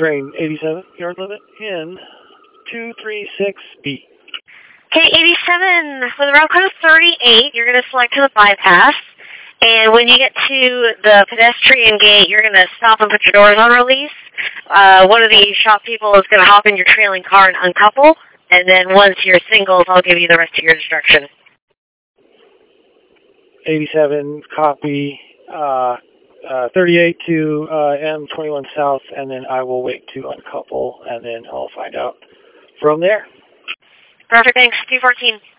train 87, yard limit in 236B. Okay, 87, with route code 38, you're going to select to the bypass. And when you get to the pedestrian gate, you're going to stop and put your doors on release. One of the shop people is going to hop in your trailing car and uncouple. And then once you're singles, I'll give you the rest of your instructions. 87, copy. 38 to M21 South, and then I will wait to uncouple, and then I'll find out from there. Perfect, thanks. 214.